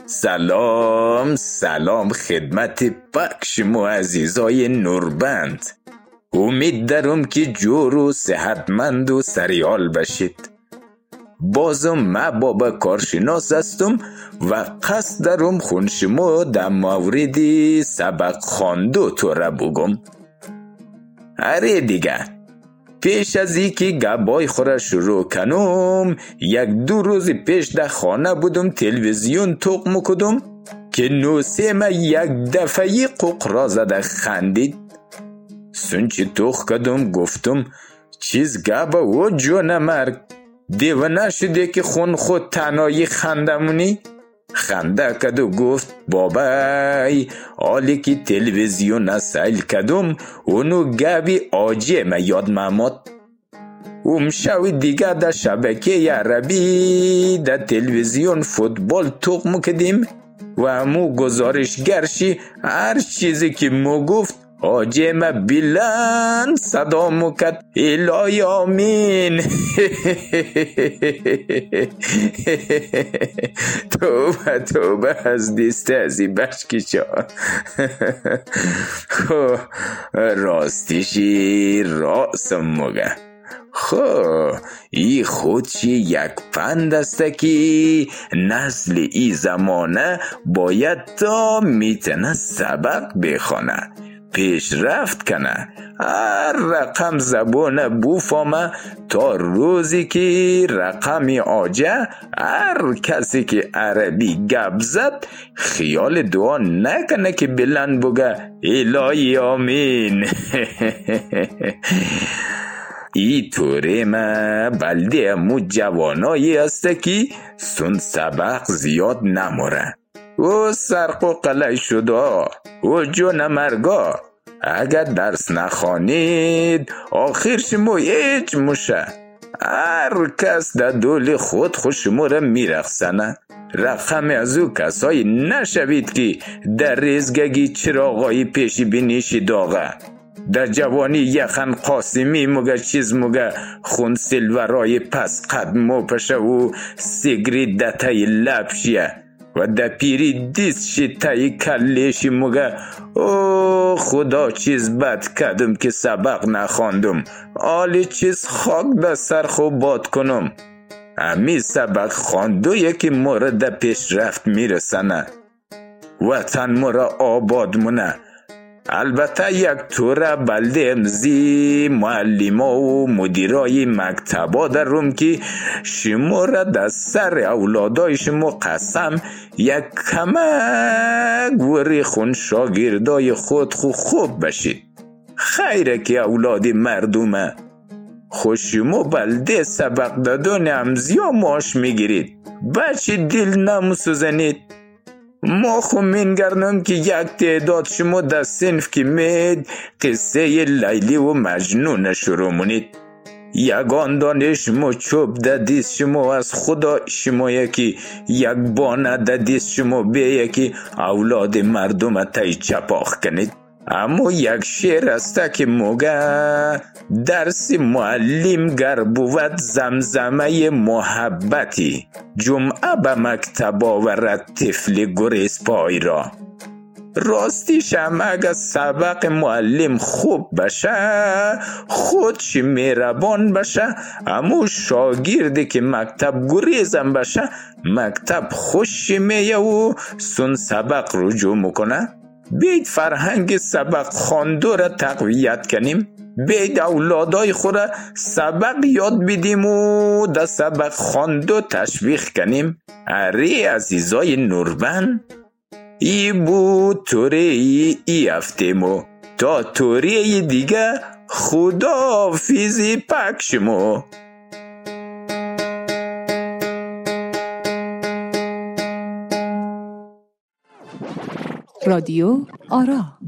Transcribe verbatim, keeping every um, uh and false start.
سلام سلام خدمت پاک شما عزیزای نوربند. امید دارم که جور و صحتمند و سریال باشید. بازم ما بابا کارشناس هستم و قصد دارم خون شما در مورد سبق خواندو تو را بگم. اره دیگه، پیش از ای که گبای خورا شروع کنم، یک دو روز پیش در خانه بودم، تلویزیون توق کدم که نوسیم یک دفعی ققرا زده خندید. سنچه توق کدم گفتم چیز گبا و جون مرگ دیوانه شده که خون خود تنهایی خندمونی؟ خنده کد و گفت بابای حالی که تلویزیون سیل کدم اونو گبی آجه ما یاد مامد. اون شوی دیگه در شبکه عربی در تلویزیون فوتبال توق کدیم و امو گزارشگرشی هر چیزی که مو گفت آجه ما بلند صدا مکد الهی آمین. توبه توبه از دیست ازی بشکی چا. خو راستیشی راسم مگه. خو ای خودشی یک پند است که نسل ای زمانه باید تا میتنه سبق بخونه، پیشرفت کنه، هر رقم زبان بوفامه تا روزی که رقم آجه هر کسی که عربی گپ زد خیال دعا نکنه که بلند بگه الهی آمین. ای طوره ما بلده مو جوانایی هسته که سن سبق زیاد نموره و سرق و قلع شده و جون مرگا. اگر درس نخوانید آخر شما هیچ موشه. هر کس در دول خود خوش شما را میرخسنه. رقم از او کسایی نشوید که در ریزگگی چراغایی پیشی بینیشی داغه. در جوانی یخن قاسمی مگه چیز مگه خون سلورای پس قدمو پشه و سیگری دتای لبشیه و در پیری دیست شی تایی کلیشی مگه او خدا چیز بد کردم که سبق نخواندم، آلی چیز خاک در سر خوب باد کنم. امی سبق خواندو یکی مورد در پیش رفت میرسنه، وطن مورا آباد مونه. البته یک طوره بلده امزی معلما و مدیرای مکتبا دارم که شما را در سر اولادای شما قسم یک کمک وری خون شاگردای خود خو خوب بشید. خیره که اولاد مردمه، خوش شما بلده سبق دادن امزی ها ماش میگیرید، بچه دل نموسوزنید. ما خو منگرنم که یک تعداد شما در صنف که مید قصه لیلی و مجنون شروع منید. یگان دانش شما چوب در دیست شما از خدا شما یکی، یک بانه در دیست شما به یکی اولاد مردم تای چپاخ کنید. اما یک شعر است که موگه درس معلم گر بود زمزمه محبتی، جمعه به مکتب آورد طفل گریز پای را. راستیش هم اگه سبق معلم خوب بشه خودش مهربان بشه، اما شاگردی که مکتب گریزم بشه مکتب خوش میه و سن سبق رجوع میکنه. بید فرهنگ سبق خواندو را تقویت کنیم، بید اولادای خود را سبق یاد بدیم و در سبق خواندو تشویق کنیم. اره عزیزای نوربند، ای بود توره ای, ای هفتهمو تا توره دیگه خدا فیزی پک شمو. رادیو آرا.